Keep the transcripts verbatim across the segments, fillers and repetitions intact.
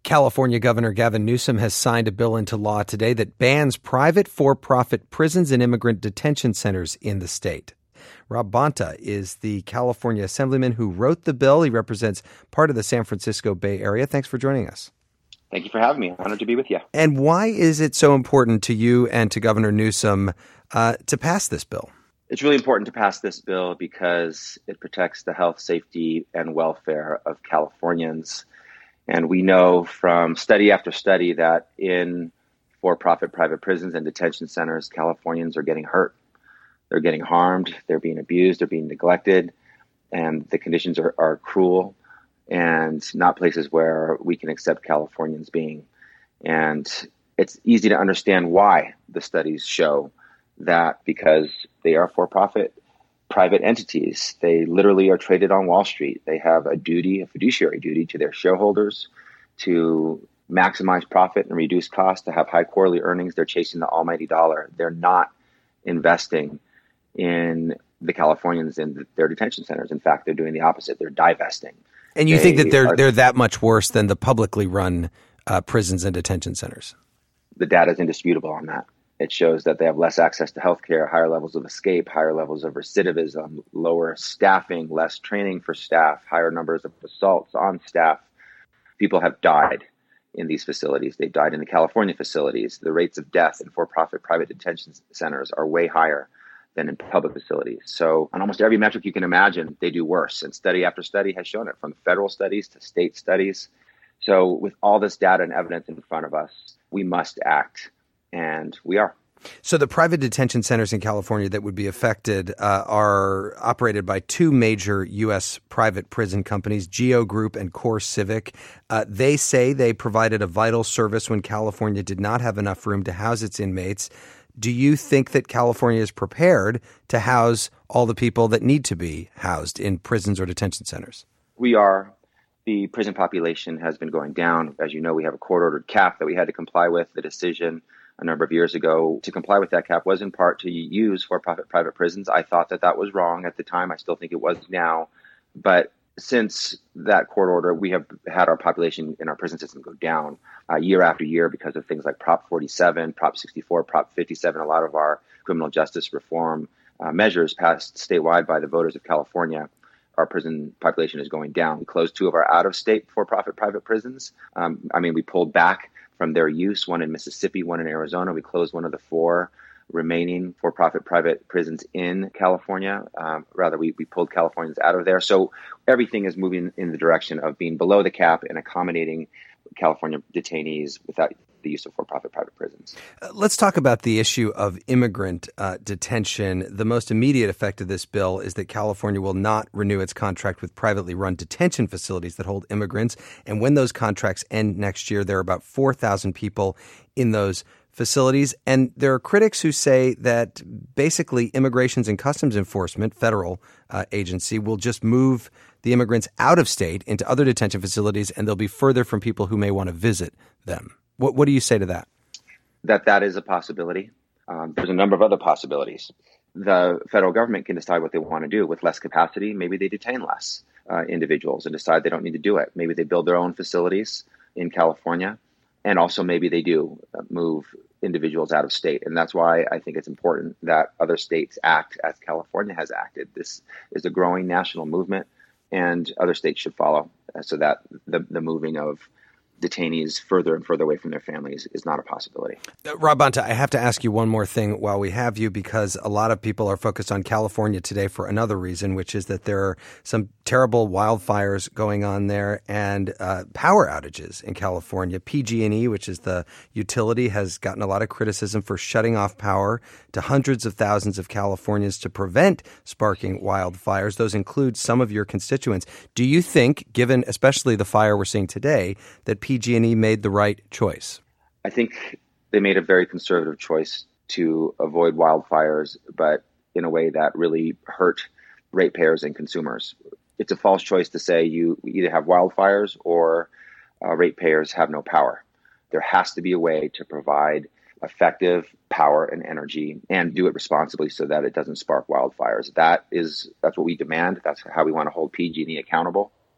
California Governor Gavin Newsom has signed a bill into law today that bans private for-profit prisons and immigrant detention centers in the state. Rob Bonta is the California Assemblyman who wrote the bill. He represents part of the San Francisco Bay Area. Thanks for joining us. Thank you for having me. Honored to be with you. And why is it so important to you and to Governor Newsom uh, to pass this bill? It's really important to pass this bill because it protects the health, safety, and welfare of Californians. And we know from study after study that in for-profit private prisons and detention centers, Californians are getting hurt. They're getting harmed. They're being abused. They're being neglected. And the conditions are, are cruel and not places where we can accept Californians being. And it's easy to understand why the studies show that, because they are for-profit private entities. They literally are traded on Wall Street. They have a duty, a fiduciary duty to their shareholders to maximize profit and reduce costs, to have high quarterly earnings. They're chasing the almighty dollar. They're not investing in the Californians in their detention centers. In fact, they're doing the opposite. They're divesting. And you they think that they're are, they're that much worse than the publicly run uh, prisons and detention centers? The data is indisputable on that. It shows that they have less access to healthcare, higher levels of escape, higher levels of recidivism, lower staffing, less training for staff, higher numbers of assaults on staff. People have died in these facilities. They've died in the California facilities. The rates of death in for-profit private detention centers are way higher than in public facilities. So on almost every metric you can imagine, they do worse. And study after study has shown it, from federal studies to state studies. So with all this data and evidence in front of us, we must act. And we are. So the private detention centers in California that would be affected uh, are operated by two major U S private prison companies, Geo Group and CoreCivic. Uh, they say they provided a vital service when California did not have enough room to house its inmates. Do you think that California is prepared to house all the people that need to be housed in prisons or detention centers? We are. The prison population has been going down. As you know, we have a court-ordered cap that we had to comply with. The decision a number of years ago to comply with that cap was in part to use for-profit private prisons. I thought that that was wrong at the time. I still think it was now. But since that court order, we have had our population in our prison system go down uh, year after year because of things like Prop forty-seven, Prop sixty-four, Prop fifty-seven. A lot of our criminal justice reform uh, measures passed statewide by the voters of California. Our prison population is going down. We closed two of our out-of-state for-profit private prisons. Um, I mean, we pulled back from their use, one in Mississippi, one in Arizona. We closed one of the four remaining for-profit private prisons in California. Um, rather, we, we pulled Californians out of there. So everything is moving in the direction of being below the cap and accommodating California detainees without the use of for-profit private prisons. Uh, let's talk about the issue of immigrant uh, detention. The most immediate effect of this bill is that California will not renew its contract with privately run detention facilities that hold immigrants. And when those contracts end next year, there are about four thousand people in those facilities. And there are critics who say that basically Immigrations and Customs Enforcement, federal uh, agency, will just move the immigrants out of state into other detention facilities, and they'll be further from people who may want to visit them. What, what do you say to that? That that is a possibility. Um, there's a number of other possibilities. The federal government can decide what they want to do. With less capacity, maybe they detain less uh, individuals and decide they don't need to do it. Maybe they build their own facilities in California, and also maybe they do move individuals out of state. And that's why I think it's important that other states act as California has acted. This is a growing national movement, and other states should follow uh, so that the, the moving of detainees further and further away from their families is not a possibility. Uh, Rob Bonta, I have to ask you one more thing while we have you, because a lot of people are focused on California today for another reason, which is that there are some terrible wildfires going on there and uh, power outages in California. P G and E, which is the utility, has gotten a lot of criticism for shutting off power to hundreds of thousands of Californians to prevent sparking wildfires. Those include some of your constituents. Do you think, given especially the fire we're seeing today, that P G and E made the right choice? I think they made a very conservative choice to avoid wildfires, but in a way that really hurt ratepayers and consumers. It's a false choice to say you either have wildfires or uh, ratepayers have no power. There has to be a way to provide effective power and energy and do it responsibly so that it doesn't spark wildfires. That is, that's what we demand. That's how we want to hold P G and E accountable.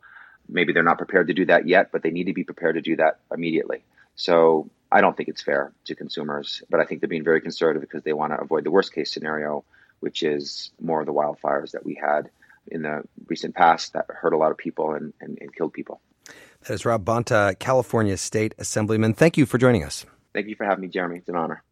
maybe they're not prepared to do that yet, but they need to be prepared to do that immediately. So I don't think it's fair to consumers, but I think they're being very conservative because they want to avoid the worst case scenario, which is more of the wildfires that we had in the recent past that hurt a lot of people and, and, and killed people. That is Rob Bonta, California State Assemblyman. Thank you for joining us. Thank you for having me, Jeremy. It's an honor.